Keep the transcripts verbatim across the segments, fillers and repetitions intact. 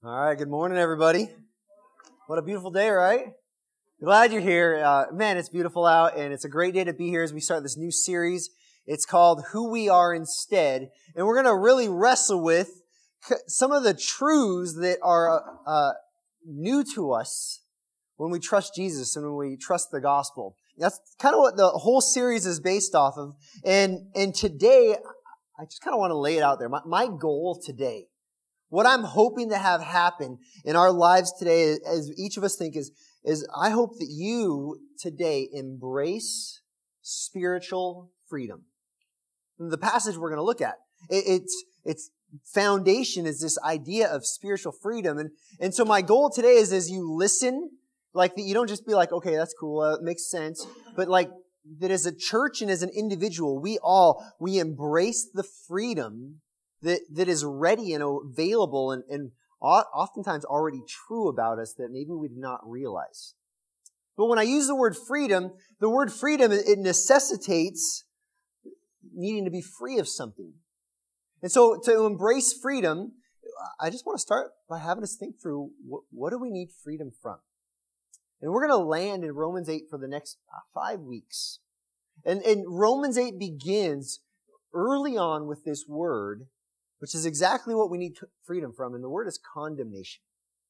All right, good morning, everybody. What a beautiful day, right? Glad you're here. Uh, man, it's beautiful out, and it's a great day to be here as we start this new series. It's called Who We Are Instead, and we're going to really wrestle with some of the truths that are uh, new to us when we trust Jesus and when we trust the gospel. That's kind of what the whole series is based off of. And and today, I just kind of want to lay it out there. My, my goal today, what I'm hoping to have happen in our lives today, as each of us think, is, is I hope that you today embrace spiritual freedom. The passage we're going to look at, it, it's, its foundation is this idea of spiritual freedom. And, and so my goal today is as you listen, like that you don't just be like, okay, that's cool, uh, it makes sense, but like that as a church and as an individual, we all, we embrace the freedom that, that is ready and available and, and oftentimes already true about us that maybe we did not realize. But when I use the word freedom, the word freedom, it necessitates needing to be free of something. And so to embrace freedom, I just want to start by having us think through what, what do we need freedom from? And we're going to land in Romans eight for the next five weeks. And, and Romans eight begins early on with this word, which is exactly what we need freedom from. And the word is condemnation.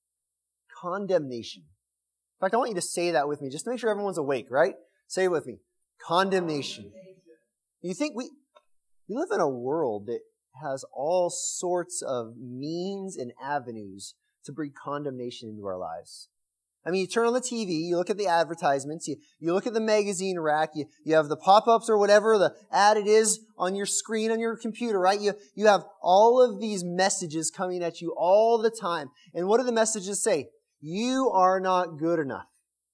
Condemnation. In fact, I want you to say that with me, just to make sure everyone's awake, right? Say it with me. Condemnation. You think we, we live in a world that has all sorts of means and avenues to bring condemnation into our lives. I mean, you turn on the T V, you look at the advertisements, you, you look at the magazine rack, you, you have the pop-ups or whatever the ad it is on your screen on your computer, right? You, you have all of these messages coming at you all the time. And what do the messages say? You are not good enough.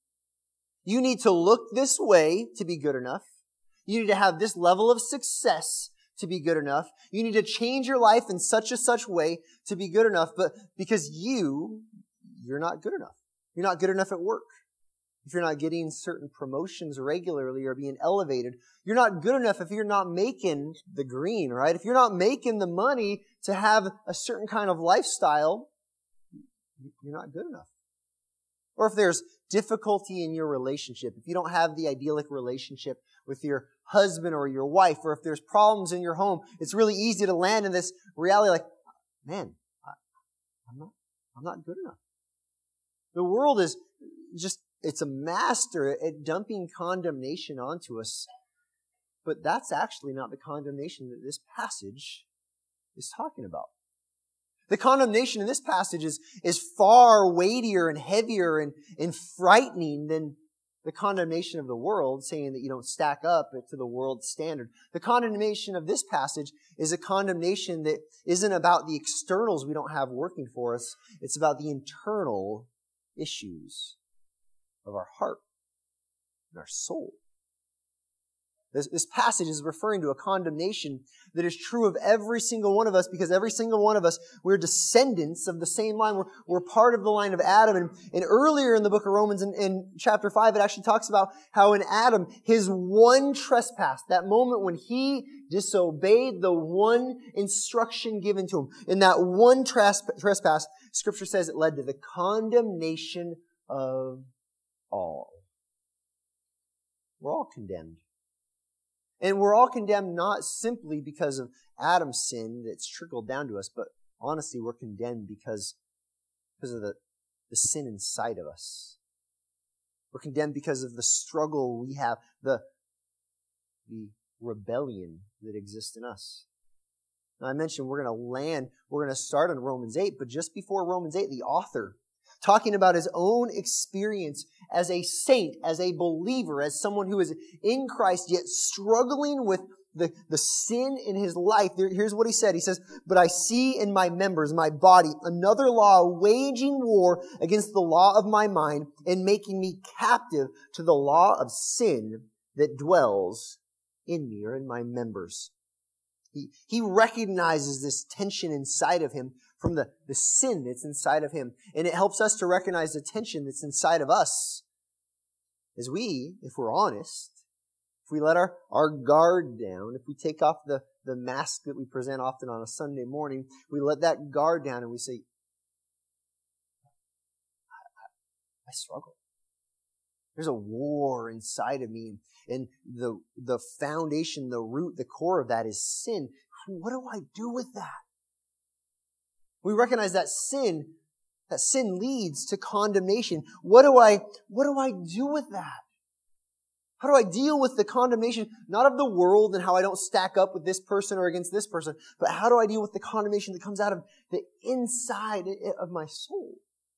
You need to look this way to be good enough. You need to have this level of success to be good enough. You need to change your life in such a such way to be good enough, but because you, you're not good enough. You're not good enough at work. If you're not getting certain promotions regularly or being elevated, you're not good enough if you're not making the green, right? If you're not making the money to have a certain kind of lifestyle, you're not good enough. Or if there's difficulty in your relationship, if you don't have the idyllic relationship with your husband or your wife, or if there's problems in your home, it's really easy to land in this reality like, man, I, I'm not, I'm not good enough. The world is just, it's a master at dumping condemnation onto us. But that's actually not the condemnation that this passage is talking about. The condemnation in this passage is, is far weightier and heavier and, and frightening than the condemnation of the world, saying that you don't stack up to the world's standard. The condemnation of this passage is a condemnation that isn't about the externals we don't have working for us. It's about the internal issues of our heart and our soul. This, this passage is referring to a condemnation that is true of every single one of us because every single one of us, we're descendants of the same line. We're, we're part of the line of Adam. And, and earlier in the book of Romans, in, in chapter five, it actually talks about how in Adam, his one trespass, that moment when he disobeyed the one instruction given to him, in that one trespass, Scripture says it led to the condemnation of all. We're all condemned. And we're all condemned not simply because of Adam's sin that's trickled down to us, but honestly, we're condemned because, because of the, the sin inside of us. We're condemned because of the struggle we have, the, the rebellion that exists in us. Now, I mentioned we're going to land, we're going to start on Romans eight, but just before Romans eight, the author, talking about his own experience as a saint, as a believer, as someone who is in Christ, yet struggling with the, the sin in his life. There, here's what he said. He says, "But I see in my members, my body, another law waging war against the law of my mind and making me captive to the law of sin that dwells in me," or in my members. He, he recognizes this tension inside of him from the, the sin that's inside of him. And it helps us to recognize the tension that's inside of us. As we, if we're honest, if we let our, our guard down, if we take off the, the mask that we present often on a Sunday morning, we let that guard down and we say, I struggle. There's a war inside of me, and the, the foundation, the root, the core of that is sin. What do I do with that? We recognize that sin, that sin leads to condemnation. What do I, what do I do with that? How do I deal with the condemnation, not of the world and how I don't stack up with this person or against this person, but how do I deal with the condemnation that comes out of the inside of my soul?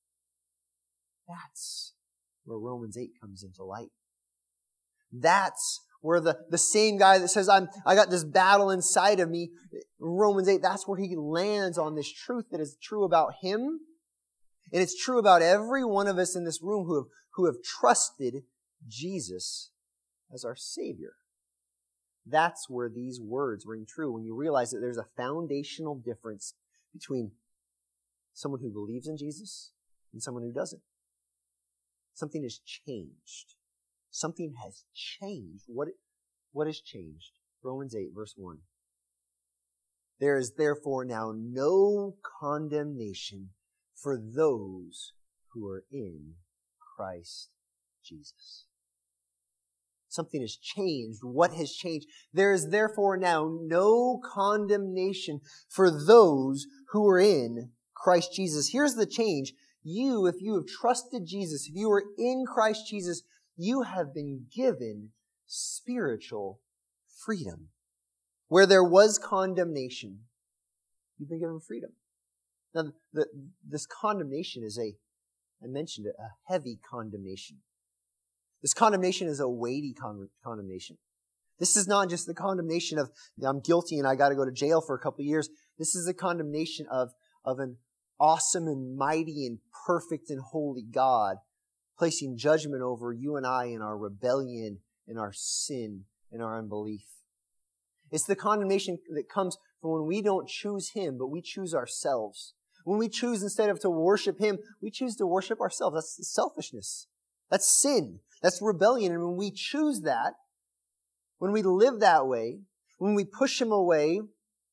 That's where Romans eight comes into light. That's where the, the same guy that says, I'm, I got this battle inside of me, Romans eight, that's where he lands on this truth that is true about him. And it's true about every one of us in this room who have, who have trusted Jesus as our Savior. That's where these words ring true, when you realize that there's a foundational difference between someone who believes in Jesus and someone who doesn't. Something has changed. Something has changed. What, what has changed? Romans eight, verse one. There is therefore now no condemnation for those who are in Christ Jesus. Something has changed. What has changed? There is therefore now no condemnation for those who are in Christ Jesus. Here's the change. You, if you have trusted Jesus, if you are in Christ Jesus, you have been given spiritual freedom. Where there was condemnation, you've been given freedom. Now, the, this condemnation is a, I mentioned it, a heavy condemnation. This condemnation is a weighty con- condemnation. This is not just the condemnation of, I'm guilty and I got to go to jail for a couple of years. This is a condemnation of, of an awesome and mighty and perfect and holy God placing judgment over you and I in our rebellion, in our sin, in our unbelief. It's the condemnation that comes from when we don't choose Him, but we choose ourselves. When we choose, instead of to worship Him, we choose to worship ourselves. That's selfishness. That's sin. That's rebellion. And when we choose that, when we live that way, when we push Him away,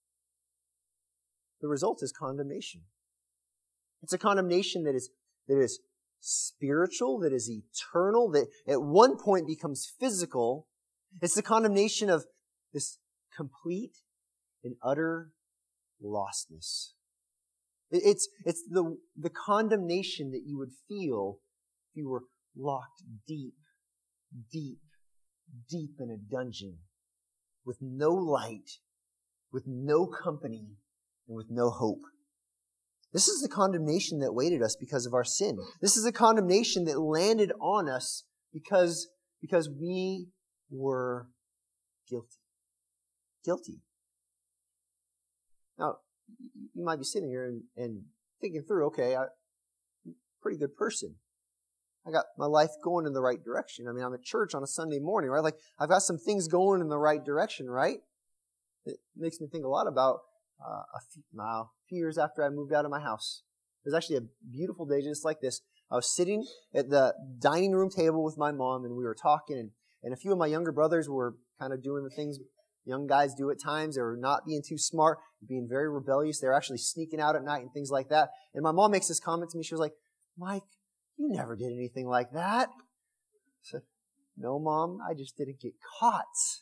the result is condemnation. It's a condemnation that is, that is spiritual, that is eternal, that at one point becomes physical. It's the condemnation of this complete and utter lostness. It's, it's the, the condemnation that you would feel if you were locked deep, deep, deep in a dungeon with no light, with no company, and with no hope. This is the condemnation that awaited us because of our sin. This is a condemnation that landed on us because, because we were guilty. Guilty. Now, you might be sitting here and, and thinking through, okay, I'm a pretty good person. I got my life going in the right direction. I mean, I'm at church on a Sunday morning, right? Like, I've got some things going in the right direction, right? It makes me think a lot about uh, a, few, uh, a few years after I moved out of my house. It was actually a beautiful day just like this. I was sitting at the dining room table with my mom, and we were talking, and, and a few of my younger brothers were kind of doing the things young guys do at times. They were not being too smart, being very rebellious. They were actually sneaking out at night and things like that. And my mom makes this comment to me. She was like, Mike, you never did anything like that. I said, no, Mom, I just didn't get caught.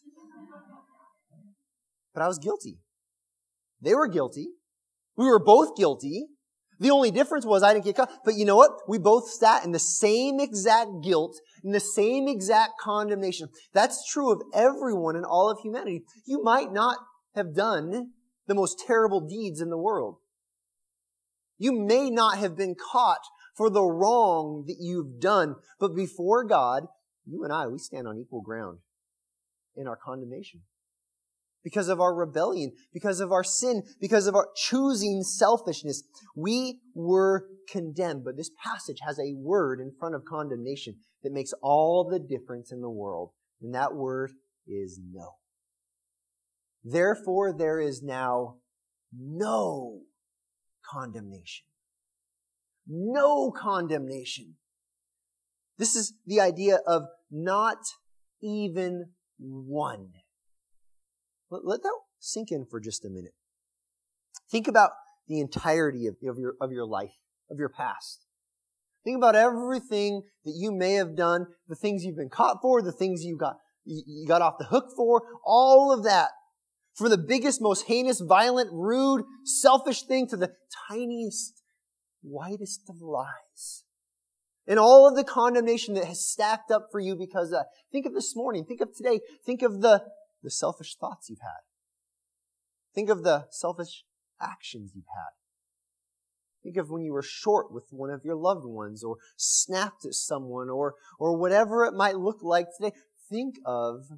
But I was guilty. They were guilty. We were both guilty. The only difference was I didn't get caught. But you know what? We both sat in the same exact guilt, in the same exact condemnation. That's true of everyone in all of humanity. You might not have done the most terrible deeds in the world. You may not have been caught for the wrong that you've done. But before God, you and I, we stand on equal ground in our condemnation. Because of our rebellion, because of our sin, because of our choosing selfishness, we were condemned. But this passage has a word in front of condemnation that makes all the difference in the world. And that word is no. Therefore, there is now no condemnation. No condemnation. This is the idea of not even one. Let, let that sink in for just a minute. Think about the entirety of, of, your, of your life, of your past. Think about everything that you may have done, the things you've been caught for, the things you got, you got off the hook for, all of that. From the biggest, most heinous, violent, rude, selfish thing to the tiniest, whitest of lies. And all of the condemnation that has stacked up for you because of that. Think of this morning. Think of today. Think of the, the selfish thoughts you've had. Think of the selfish actions you've had. Think of when you were short with one of your loved ones or snapped at someone or, or whatever it might look like today. Think of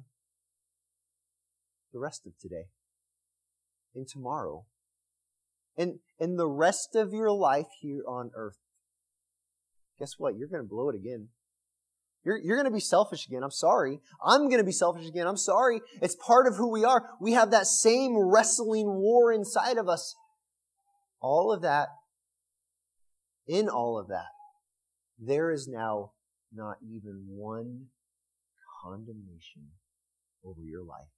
the rest of today and tomorrow and, and the rest of your life here on earth. Guess what? You're going to blow it again. You're, you're going to be selfish again. I'm sorry. I'm going to be selfish again. I'm sorry. It's part of who we are. We have that same wrestling war inside of us. All of that, in all of that, there is now not even one condemnation over your life.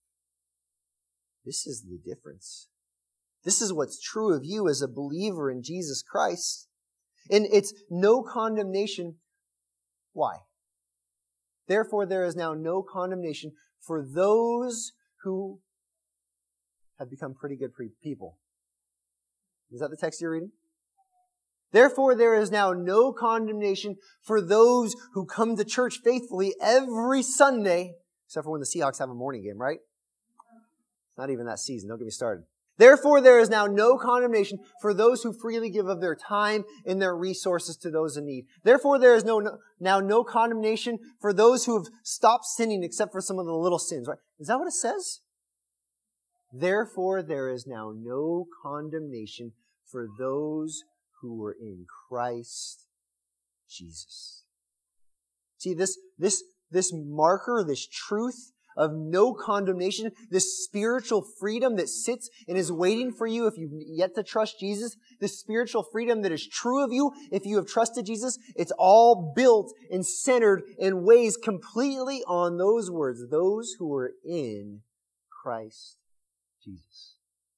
This is the difference. This is what's true of you as a believer in Jesus Christ. And it's no condemnation. Why? Therefore, there is now no condemnation for those who have become pretty good people. Is that the text you're reading? Therefore, there is now no condemnation for those who come to church faithfully every Sunday, except for when the Seahawks have a morning game, right? It's not even that season. Don't get me started. Therefore, there is now no condemnation for those who freely give of their time and their resources to those in need. Therefore, there is no, no now no condemnation for those who have stopped sinning except for some of the little sins, right? Is that what it says? Therefore, there is now no condemnation for those who were in Christ Jesus. See, this, this, this marker, this truth of no condemnation, this spiritual freedom that sits and is waiting for you if you've yet to trust Jesus, this spiritual freedom that is true of you if you have trusted Jesus, it's all built and centered and weighs completely on those words, those who are in Christ Jesus.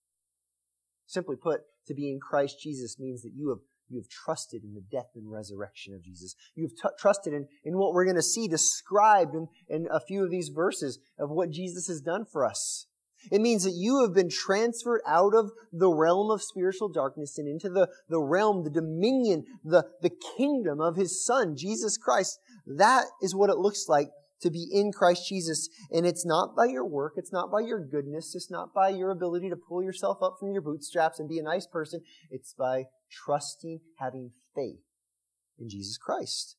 Simply put, to be in Christ Jesus means that you have You have trusted in the death and resurrection of Jesus. You've t- trusted in, in what we're going to see described in, in a few of these verses of what Jesus has done for us. It means that you have been transferred out of the realm of spiritual darkness and into the, the realm, the dominion, the, the kingdom of His Son, Jesus Christ. That is what it looks like to be in Christ Jesus. And it's not by your work. It's not by your goodness. It's not by your ability to pull yourself up from your bootstraps and be a nice person. It's by trusting, having faith in Jesus Christ.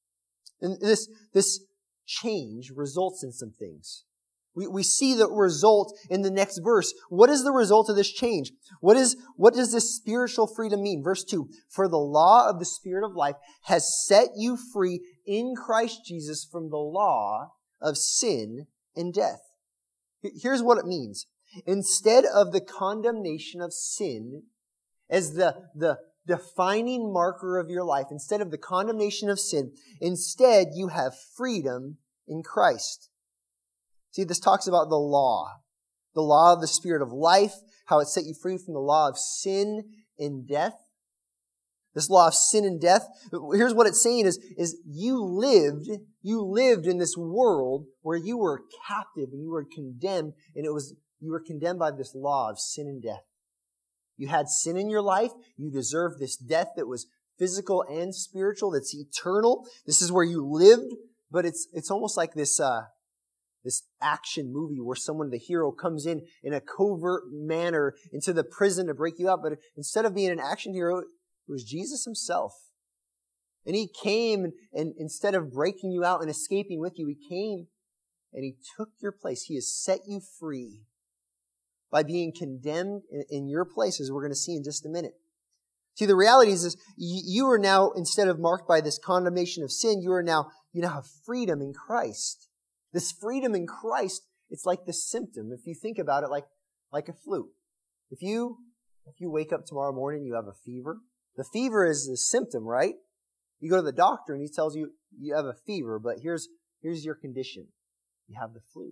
And this, this change results in some things. We, we see the result in the next verse. What is the result of this change? What is, what does this spiritual freedom mean? Verse two, for the law of the Spirit of life has set you free in Christ Jesus from the law of sin and death. Here's what it means. Instead of the condemnation of sin as the, the defining marker of your life, instead of the condemnation of sin, instead you have freedom in Christ. See, this talks about the law. The law of the Spirit of life, how it set you free from the law of sin and death. This law of sin and death, here's what it's saying is, is you lived, you lived in this world where you were captive and you were condemned, and it was, you were condemned by this law of sin and death. You had sin in your life. You deserved this death that was physical and spiritual, that's eternal. This is where you lived, but it's, it's almost like this, uh, this action movie where someone, the hero, comes in in a covert manner into the prison to break you out. But instead of being an action hero, it was Jesus Himself. And He came and, and instead of breaking you out and escaping with you, He came and He took your place. He has set you free by being condemned in, in your place, as we're going to see in just a minute. See, the reality is, is you are now, instead of marked by this condemnation of sin, you are now, you now have freedom in Christ. This freedom in Christ, it's like the symptom. If you think about it like, like a flu. If you, if you wake up tomorrow morning, you have a fever. The fever is the symptom, right? You go to the doctor and he tells you you have a fever, but here's, here's your condition. You have the flu.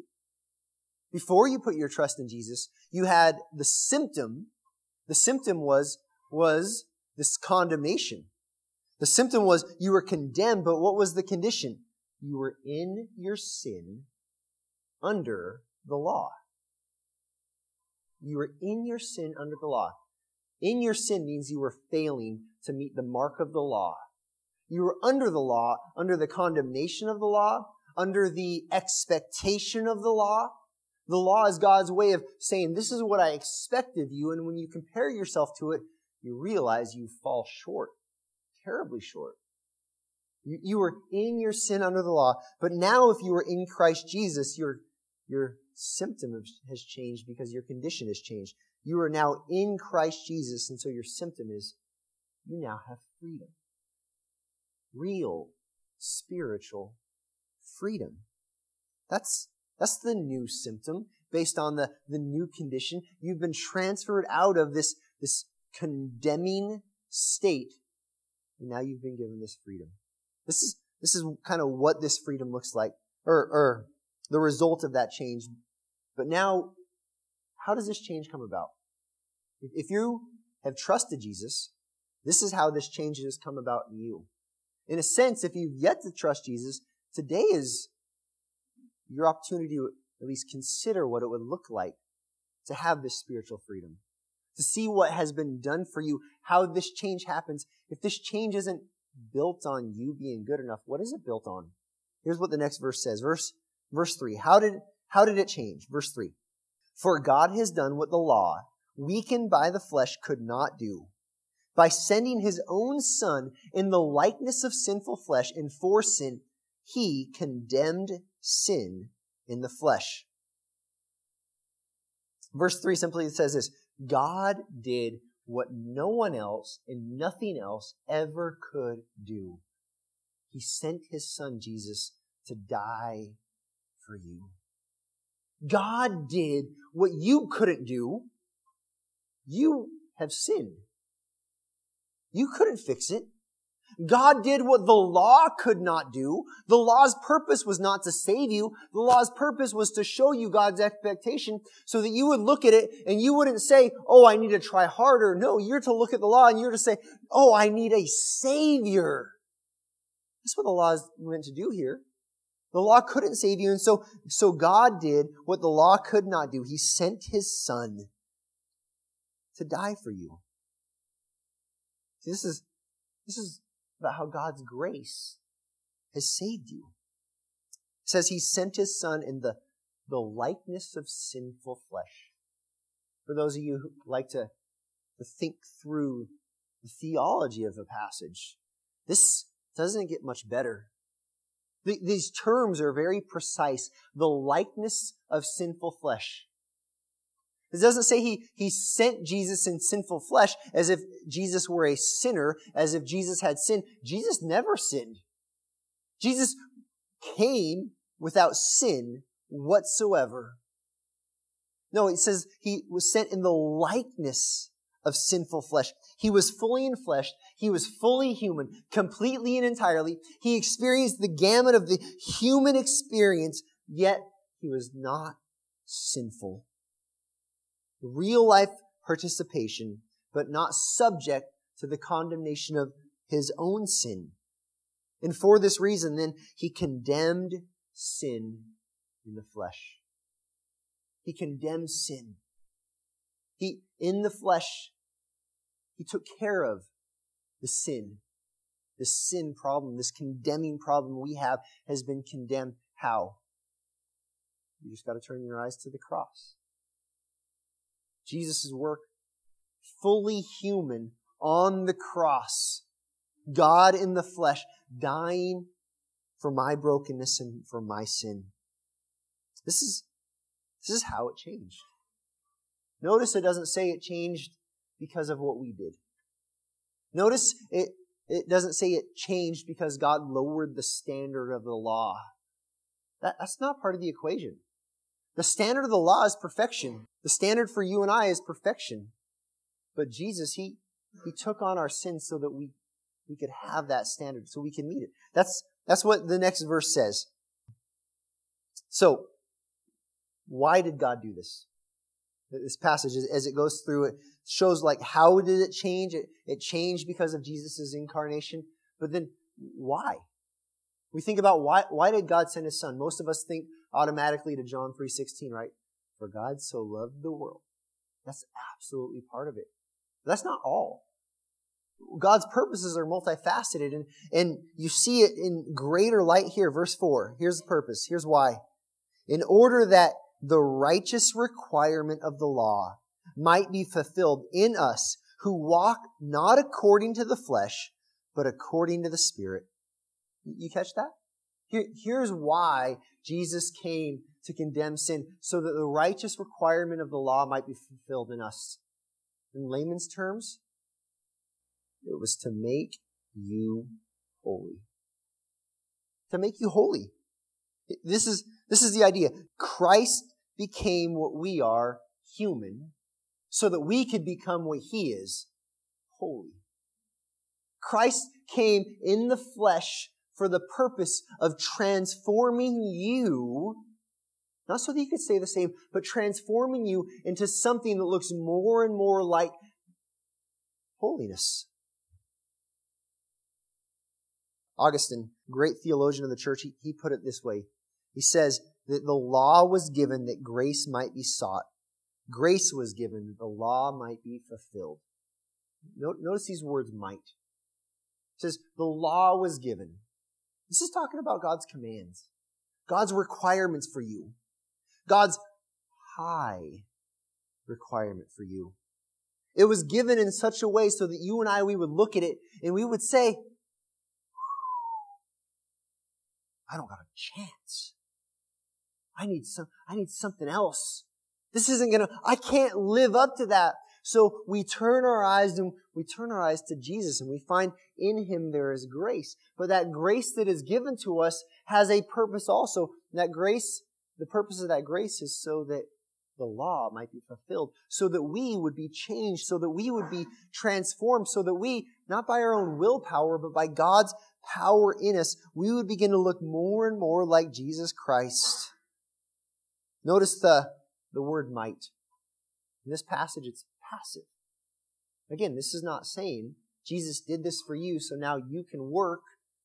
Before you put your trust in Jesus, you had the symptom. The symptom was, was this condemnation. The symptom was you were condemned, but what was the condition? You were in your sin under the law. You were in your sin under the law. In your sin means you were failing to meet the mark of the law. You were under the law, under the condemnation of the law, under the expectation of the law. The law is God's way of saying, this is what I expect of you. And when you compare yourself to it, you realize you fall short, terribly short. You, you were in your sin under the law, but now if you are in Christ Jesus, your, your symptom has changed because your condition has changed. You are now in Christ Jesus, and so your symptom is you now have freedom. Real spiritual freedom. That's, that's the new symptom based on the, the new condition. You've been transferred out of this, this condemning state, and now you've been given this freedom. This is, this is kind of what this freedom looks like, or, or the result of that change. But now, how does this change come about? If you have trusted Jesus, this is how this change has come about in you. In a sense, if you've yet to trust Jesus, today is your opportunity to at least consider what it would look like to have this spiritual freedom, to see what has been done for you, how this change happens. If this change isn't built on you being good enough, what is it built on? Here's what the next verse says. Verse, verse three. How did, how did it change? Verse three. For God has done what the law, weakened by the flesh, could not do. By sending his own Son in the likeness of sinful flesh, and for sin, he condemned sin in the flesh. Verse three simply says this: God did what no one else and nothing else ever could do. He sent his Son Jesus to die for you. God did what you couldn't do. You have sinned. You couldn't fix it. God did what the law could not do. The law's purpose was not to save you. The law's purpose was to show you God's expectation so that you would look at it and you wouldn't say, oh, I need to try harder. No, you're to look at the law and you're to say, oh, I need a Savior. That's what the law is meant to do here. The law couldn't save you, and so, so God did what the law could not do. He sent his Son to die for you. See, this is, this is about how God's grace has saved you. It says he sent his Son in the, the likeness of sinful flesh. For those of you who like to, to think through the theology of a passage, this doesn't get much better. The, these terms are very precise. The likeness of sinful flesh. It doesn't say he, he sent Jesus in sinful flesh as if Jesus were a sinner, as if Jesus had sinned. Jesus never sinned. Jesus came without sin whatsoever. No, it says he was sent in the likeness of sinful flesh. He was fully in flesh. He was fully human, completely and entirely. He experienced the gamut of the human experience, yet he was not sinful. Real life participation, but not subject to the condemnation of his own sin. And for this reason, then, he condemned sin in the flesh. He condemned sin. He, in the flesh, he took care of the sin. The sin problem, this condemning problem we have has been condemned. How? You just got to turn your eyes to the cross. Jesus' work, fully human on the cross. God in the flesh, dying for my brokenness and for my sin. This is, this is how it changed. Notice it doesn't say it changed because of what we did. Notice it, it doesn't say it changed because God lowered the standard of the law. That, that's not part of the equation. The standard of the law is perfection. The standard for you and I is perfection. But Jesus, He, He took on our sins so that we, we could have that standard, so we can meet it. That's, that's what the next verse says. So, why did God do this? This passage, as it goes through, it shows like how did it change? It, it changed because of Jesus' incarnation. But then why? We think about why, why did God send His Son? Most of us think automatically to John three sixteen, right? For God so loved the world. That's absolutely part of it. But that's not all. God's purposes are multifaceted, and, and you see it in greater light here. Verse four. Here's the purpose. Here's why. In order that the righteous requirement of the law might be fulfilled in us who walk not according to the flesh, but according to the Spirit. You catch that? Here, here's why Jesus came to condemn sin, so that the righteous requirement of the law might be fulfilled in us. In layman's terms, it was to make you holy. To make you holy. This is, this is the idea. Christ became what we are, human, so that we could become what He is, holy. Christ came in the flesh for the purpose of transforming you, not so that you could stay the same, but transforming you into something that looks more and more like holiness. Augustine, great theologian of the church, he, he put it this way. He says that the law was given that grace might be sought. Grace was given that the law might be fulfilled. Notice these words, might. It says the law was given. This is talking about God's commands, God's requirements for you, God's high requirement for you. It was given in such a way so that you and I, we would look at it and we would say, I don't got a chance. I need some, I need something else. This isn't gonna, I can't live up to that. So we turn our eyes and we turn our eyes to Jesus, and we find in Him there is grace. But that grace that is given to us has a purpose also. That grace, the purpose of that grace is so that the law might be fulfilled, so that we would be changed, so that we would be transformed, so that we, not by our own willpower, but by God's power in us, we would begin to look more and more like Jesus Christ. Notice the, the word might. In this passage, it's passive. Again, this is not saying Jesus did this for you, so now you can work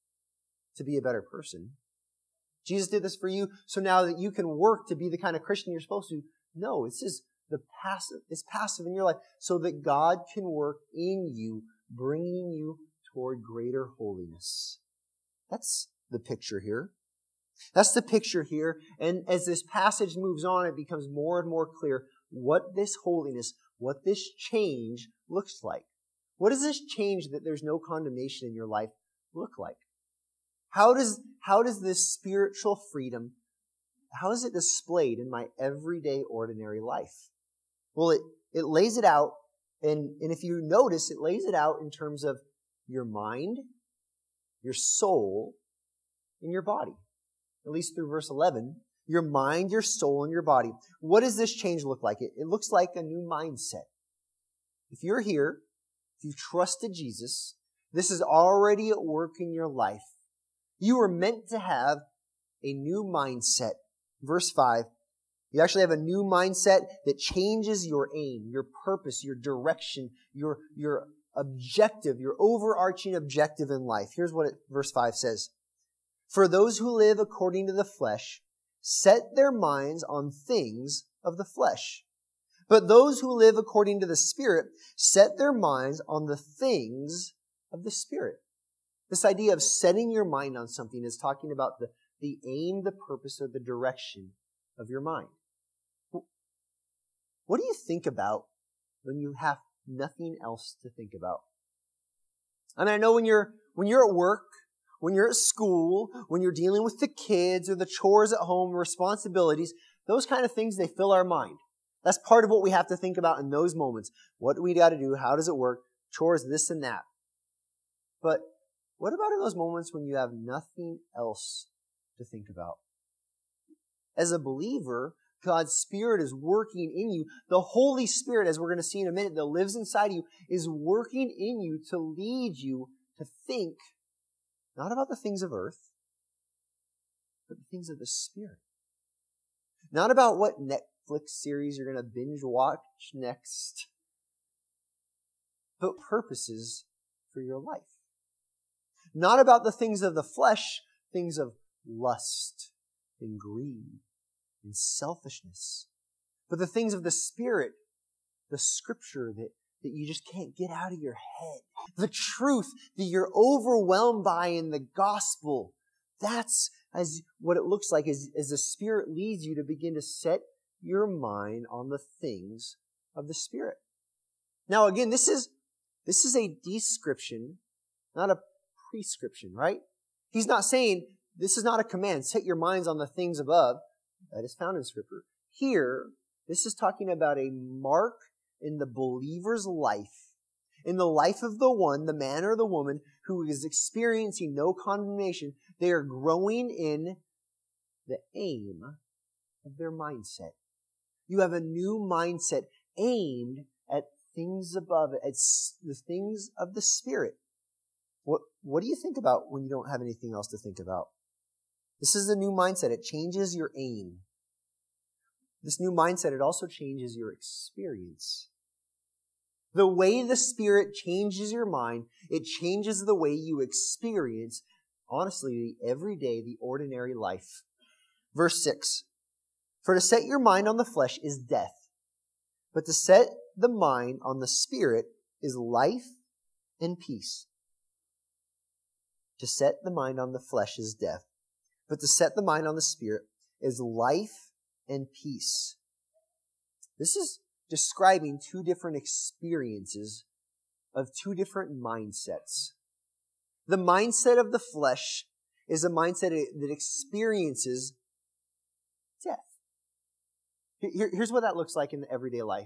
to be a better person. Jesus did this for you, so now that you can work to be the kind of Christian you're supposed to. No, this is the passive. It's passive in your life, so that God can work in you, bringing you toward greater holiness. That's the picture here. That's the picture here. And as this passage moves on, it becomes more and more clear what this holiness, what this change looks like. What does this change that there's no condemnation in your life look like? How does, how does this spiritual freedom, how is it displayed in my everyday, ordinary life? Well, it, it lays it out, and, and if you notice, it lays it out in terms of your mind, your soul, and your body. At least through verse eleven. Your mind, your soul, and your body. What does this change look like? It, it looks like a new mindset. If you're here, if you've trusted Jesus, this is already at work in your life. You are meant to have a new mindset. Verse five, you actually have a new mindset that changes your aim, your purpose, your direction, your, your objective, your overarching objective in life. Here's what it, verse five says. For those who live according to the flesh set their minds on things of the flesh. But those who live according to the Spirit set their minds on the things of the Spirit. This idea of setting your mind on something is talking about the, the aim, the purpose, or the direction of your mind. What do you think about when you have nothing else to think about? And I know when you're when you're at work, when you're at school, when you're dealing with the kids or the chores at home, responsibilities, those kind of things, they fill our mind. That's part of what we have to think about in those moments. What do we got to do? How does it work? Chores, this and that. But what about in those moments when you have nothing else to think about? As a believer, God's Spirit is working in you. The Holy Spirit, as we're going to see in a minute, that lives inside you, is working in you to lead you to think not about the things of earth, but the things of the Spirit. Not about what Netflix series you're going to binge watch next, but purposes for your life. Not about the things of the flesh, things of lust and greed and selfishness, but the things of the Spirit, the Scripture that, that you just can't get out of your head, the truth that you're overwhelmed by in the gospel. That's as what it looks like as, as the Spirit leads you to begin to set your mind on the things of the Spirit. Now again, this is this is a description, not a prescription, right? He's not saying this is not a command, set your minds on the things above. That is found in Scripture. Here, this is talking about a mark in the believer's life, in the life of the one, the man or the woman, who is experiencing no condemnation. They are growing in the aim of their mindset. You have a new mindset aimed at things above it, at the things of the Spirit. What, what do you think about when you don't have anything else to think about? This is a new mindset. It changes your aim. This new mindset, it also changes your experience. The way the Spirit changes your mind, it changes the way you experience, honestly, the everyday, the ordinary life. Verse six, for to set your mind on the flesh is death, but to set the mind on the Spirit is life and peace. To set the mind on the flesh is death, but to set the mind on the Spirit is life and peace. This is describing two different experiences of two different mindsets. The mindset of the flesh is a mindset that experiences death. Here, here's what that looks like in the everyday life.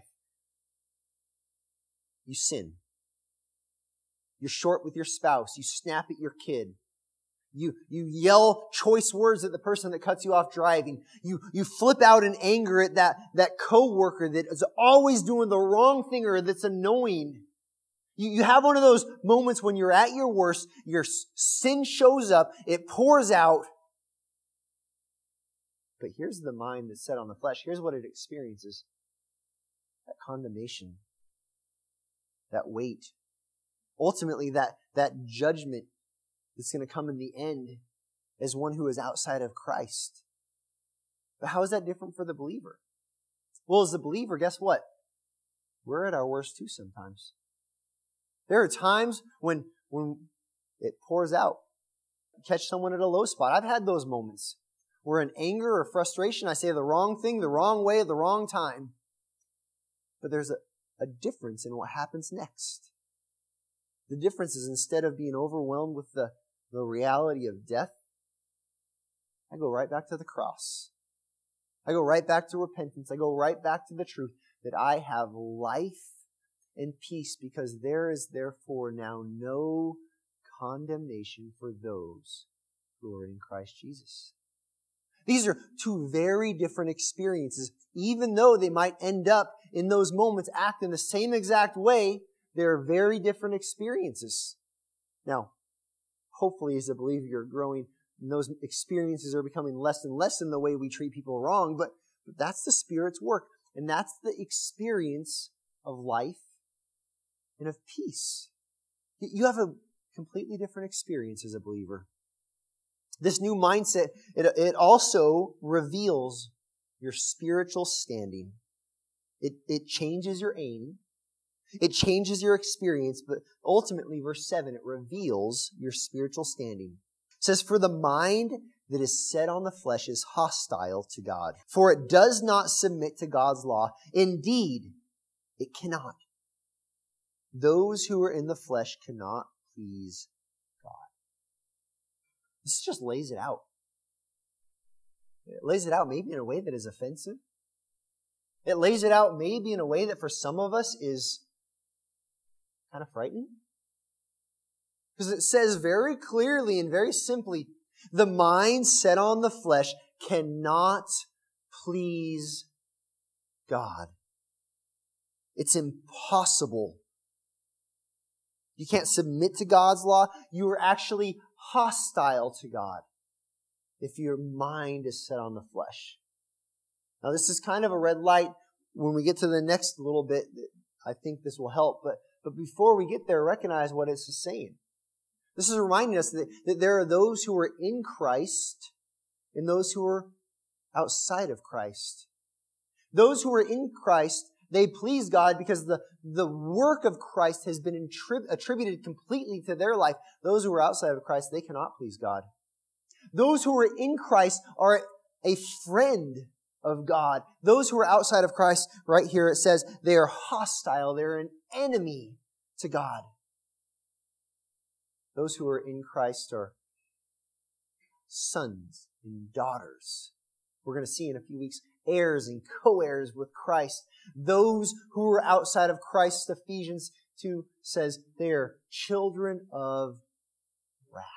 You sin. You're short with your spouse. You snap at your kid. You, you yell choice words at the person that cuts you off driving. You, you flip out in anger at that, that coworker that is always doing the wrong thing or that's annoying. You, you have one of those moments when you're at your worst, your sin shows up, it pours out. But here's the mind that's set on the flesh. Here's what it experiences. That condemnation. That weight. Ultimately, that, that judgment that's going to come in the end as one who is outside of Christ. But how is that different for the believer? Well, as the believer, guess what? We're at our worst too sometimes. There are times when, when it pours out. Catch someone at a low spot. I've had those moments where in anger or frustration, I say the wrong thing, the wrong way, at the wrong time. But there's a, a difference in what happens next. The difference is instead of being overwhelmed with the, the reality of death, I go right back to the cross. I go right back to repentance. I go right back to the truth that I have life and peace because there is therefore now no condemnation for those who are in Christ Jesus. These are two very different experiences. Even though they might end up in those moments acting the same exact way, they're very different experiences. Now, hopefully as a believer you're growing and those experiences are becoming less and less in the way we treat people wrong, but, but that's the Spirit's work. And that's the experience of life and of peace. You have a completely different experience as a believer. This new mindset, it, it also reveals your spiritual standing. It, it changes your aim. It changes your experience, but ultimately, verse seven, it reveals your spiritual standing. It says, for the mind that is set on the flesh is hostile to God, for it does not submit to God's law. Indeed, it cannot. Those who are in the flesh cannot please God. This just lays it out. It lays it out maybe in a way that is offensive. It lays it out maybe in a way that for some of us is kind of frightening. Because it says very clearly and very simply, the mind set on the flesh cannot please God. It's impossible. You can't submit to God's law. You are actually hostile to God if your mind is set on the flesh. Now, this is kind of a red light. When we get to the next little bit, I think this will help. But, but before we get there, recognize what it's saying. This is reminding us that, that there are those who are in Christ and those who are outside of Christ. Those who are in Christ, they please God because the, the work of Christ has been attrib- attributed completely to their life. Those who are outside of Christ, they cannot please God. Those who are in Christ are a friend of God. Those who are outside of Christ, right here it says, they are hostile. They're an enemy to God. Those who are in Christ are sons and daughters. We're going to see in a few weeks, heirs and co-heirs with Christ. Those who are outside of Christ, Ephesians two says, they are children of wrath.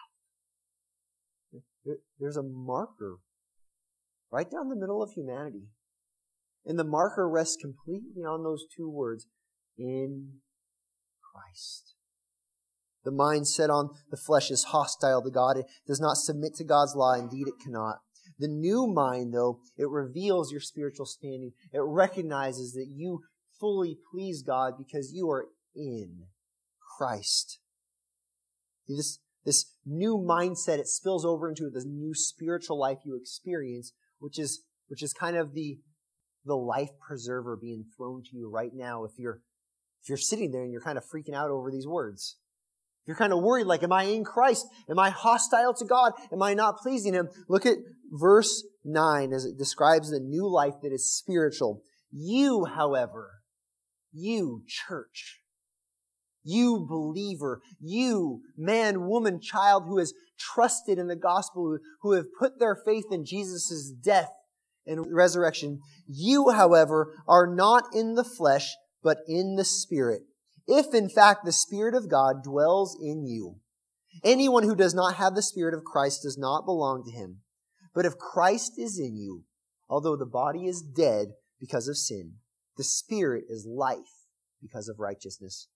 There's a marker right down the middle of humanity. And the marker rests completely on those two words, in Christ. The mind set on the flesh is hostile to God. It does not submit to God's law. Indeed, it cannot. The new mind, though, it reveals your spiritual standing. It recognizes that you fully please God because you are in Christ. This, this new mindset, it spills over into the new spiritual life you experience, which is, which is kind of the, the life preserver being thrown to you right now if you're, if you're sitting there and you're kind of freaking out over these words. You're kind of worried, like, am I in Christ? Am I hostile to God? Am I not pleasing Him? Look at verse nine as it describes the new life that is spiritual. You, however, you, church, you, believer, you, man, woman, child who has trusted in the gospel, who have put their faith in Jesus' death and resurrection, you, however, are not in the flesh, but in the Spirit. If, in fact, the Spirit of God dwells in you. Anyone who does not have the Spirit of Christ does not belong to Him. But if Christ is in you, although the body is dead because of sin, the Spirit is life because of righteousness.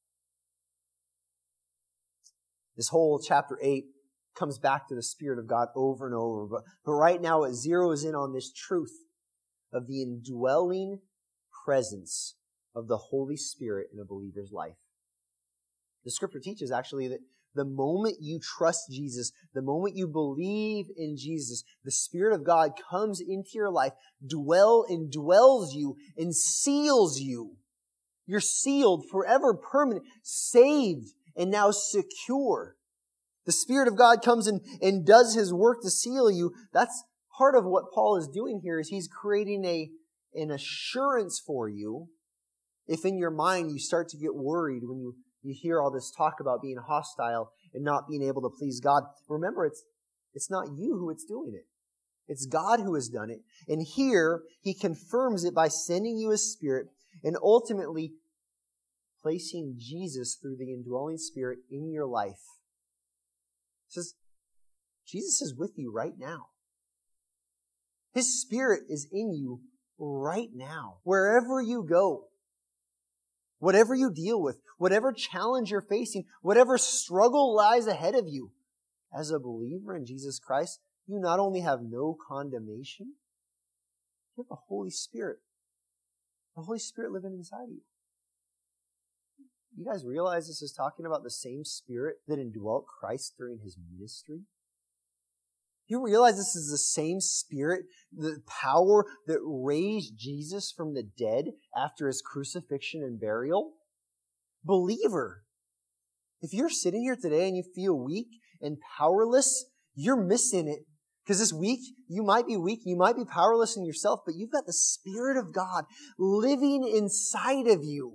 This whole chapter eight comes back to the Spirit of God over and over. But, but right now it zeroes in on this truth of the indwelling presence of the Holy Spirit in a believer's life. The Scripture teaches actually that the moment you trust Jesus, the moment you believe in Jesus, the Spirit of God comes into your life, dwell and dwells you and seals you. You're sealed, forever, permanent, saved, and now secure. The Spirit of God comes in and does His work to seal you. That's part of what Paul is doing here, is he's creating a, an assurance for you. If in your mind you start to get worried when you, you hear all this talk about being hostile and not being able to please God, remember it's, it's not you who is doing it. It's God who has done it. And here, He confirms it by sending you His Spirit and ultimately placing Jesus through the indwelling Spirit in your life. It says, Jesus is with you right now. His Spirit is in you right now. Wherever you go, whatever you deal with, whatever challenge you're facing, whatever struggle lies ahead of you, as a believer in Jesus Christ, you not only have no condemnation, you have the Holy Spirit. The Holy Spirit living inside of you. You guys realize this is talking about the same Spirit that indwelt Christ during His ministry? You realize this is the same Spirit, the power that raised Jesus from the dead after His crucifixion and burial? Believer, if you're sitting here today and you feel weak and powerless, you're missing it. Because this week, you might be weak, you might be powerless in yourself, but you've got the Spirit of God living inside of you.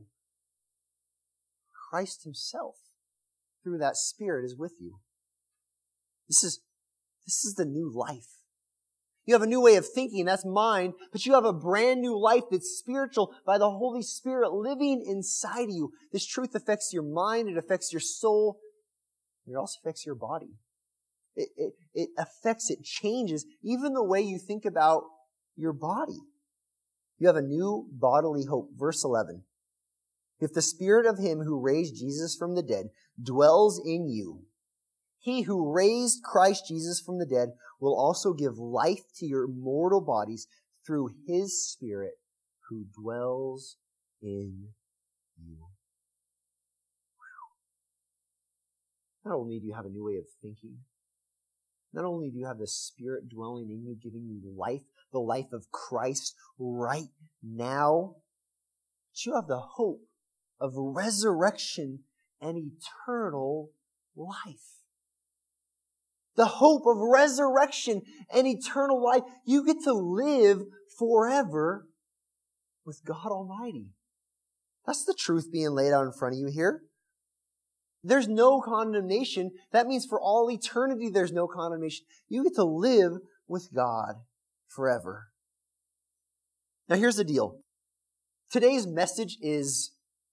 Christ Himself, through that Spirit, is with you. This is, this is the new life. You have a new way of thinking, that's mine, but you have a brand new life that's spiritual by the Holy Spirit living inside of you. This truth affects your mind, it affects your soul, and it also affects your body. It, it, it affects, it changes even the way you think about your body. You have a new bodily hope. Verse eleven. If the Spirit of Him who raised Jesus from the dead dwells in you, He who raised Christ Jesus from the dead will also give life to your mortal bodies through His Spirit who dwells in you. Not only do you have a new way of thinking, not only do you have the Spirit dwelling in you, giving you life, the life of Christ right now, but you have the hope of resurrection and eternal life. The hope of resurrection and eternal life. You get to live forever with God Almighty. That's the truth being laid out in front of you here. There's no condemnation. That means for all eternity there's no condemnation. You get to live with God forever. Now here's the deal. Today's message is,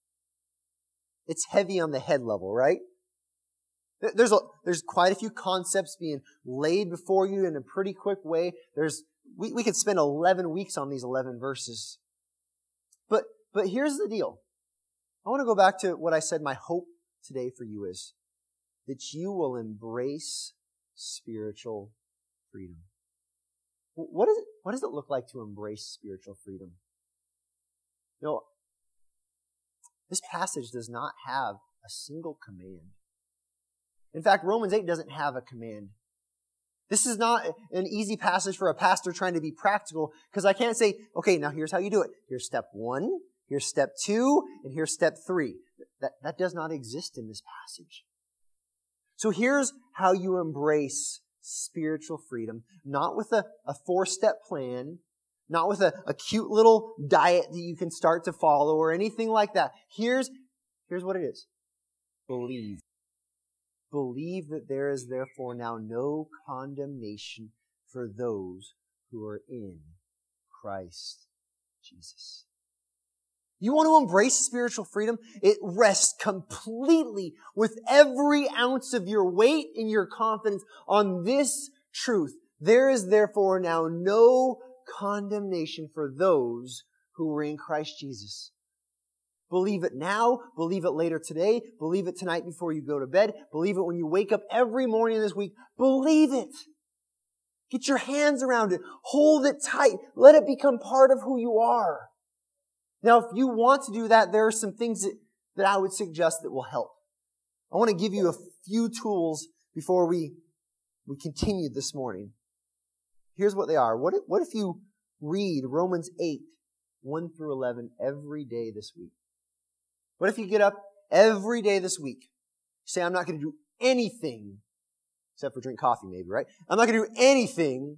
it's heavy on the head level, right? There's a, there's quite a few concepts being laid before you in a pretty quick way. There's we, we could spend eleven weeks on these eleven verses. But but here's the deal. I want to go back to what I said my hope today for you is that you will embrace spiritual freedom. What is it, what does it look like to embrace spiritual freedom? You know, this passage does not have a single command. In fact, Romans eight doesn't have a command. This is not an easy passage for a pastor trying to be practical, because I can't say, okay, now here's how you do it. Here's step one, here's step two, and here's step three. That, that does not exist in this passage. So here's how you embrace spiritual freedom, not with a, a four-step plan, not with a, a cute little diet that you can start to follow or anything like that. Here's, here's what it is. Believe. Believe that there is therefore now no condemnation for those who are in Christ Jesus. You want to embrace spiritual freedom? It rests completely with every ounce of your weight and your confidence on this truth. There is therefore now no condemnation for those who are in Christ Jesus. Believe it now, believe it later today, believe it tonight before you go to bed, believe it when you wake up every morning this week. Believe it. Get your hands around it. Hold it tight. Let it become part of who you are. Now, if you want to do that, there are some things that, that I would suggest that will help. I want to give you a few tools before we, we continue this morning. Here's what they are. What if, what if you read Romans eight, one through eleven every day this week? What if you get up every day this week? You say, I'm not going to do anything, except for drink coffee maybe, right? I'm not going to do anything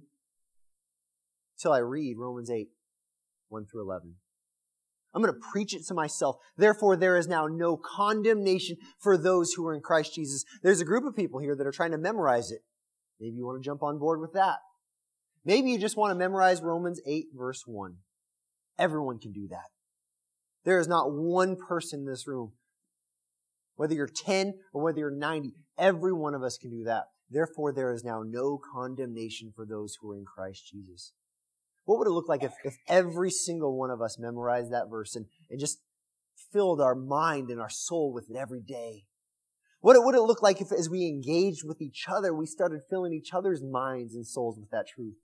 until I read Romans eight, one through eleven. I'm going to preach it to myself. Therefore, there is now no condemnation for those who are in Christ Jesus. There's a group of people here that are trying to memorize it. Maybe you want to jump on board with that. Maybe you just want to memorize Romans eight, verse one. Everyone can do that. There is not one person in this room, whether you're ten or whether you're ninety, every one of us can do that. Therefore, there is now no condemnation for those who are in Christ Jesus. What would it look like if, if every single one of us memorized that verse and, and just filled our mind and our soul with it every day? What would it look like if, as we engaged with each other, we started filling each other's minds and souls with that truth?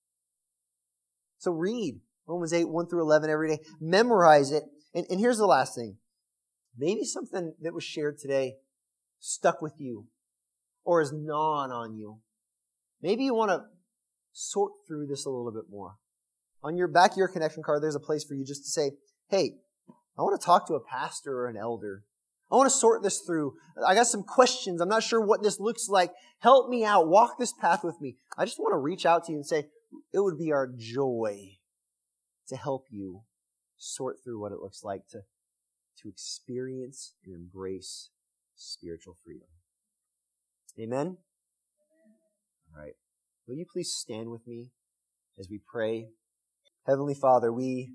So read Romans eight, one through eleven every day. Memorize it. And, and here's the last thing. Maybe something that was shared today stuck with you or is gnawing on you. Maybe you want to sort through this a little bit more. On your back of your connection card, there's a place for you just to say, hey, I want to talk to a pastor or an elder. I want to sort this through. I got some questions. I'm not sure what this looks like. Help me out. Walk this path with me. I just want to reach out to you and say, it would be our joy to help you sort through what it looks like to, to experience and embrace spiritual freedom. Amen? All right. Will you please stand with me as we pray? Heavenly Father, we,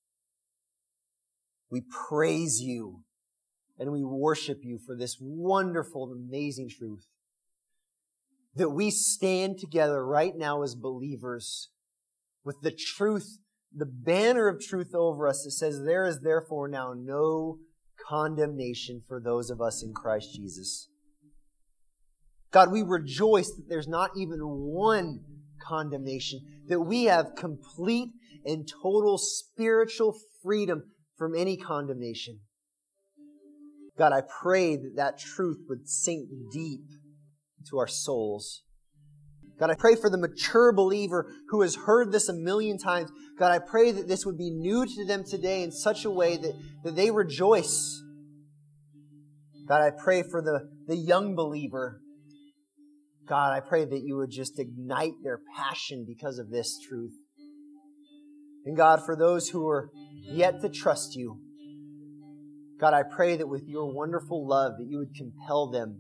we praise you and we worship you for this wonderful, amazing truth that we stand together right now as believers with the truth, the banner of truth over us that says, there is therefore now no condemnation for those of us in Christ Jesus. God, we rejoice that there's not even one condemnation, that we have complete and total spiritual freedom from any condemnation. God, I pray that that truth would sink deep into our souls. God, I pray for the mature believer who has heard this a million times. God, I pray that this would be new to them today in such a way that, that they rejoice. God, I pray for the, the young believer. God, I pray that you would just ignite their passion because of this truth. And God, for those who are yet to trust you, God, I pray that with your wonderful love that you would compel them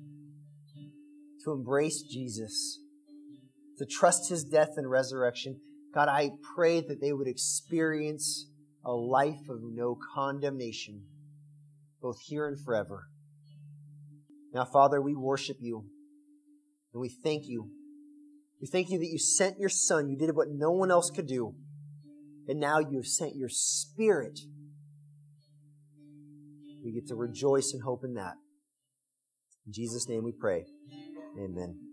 to embrace Jesus, to trust his death and resurrection. God, I pray that they would experience a life of no condemnation, both here and forever. Now, Father, we worship you and we thank you. We thank you that you sent your Son. You did what no one else could do. And now you have sent your Spirit. We get to rejoice and hope in that. In Jesus' name we pray. Amen.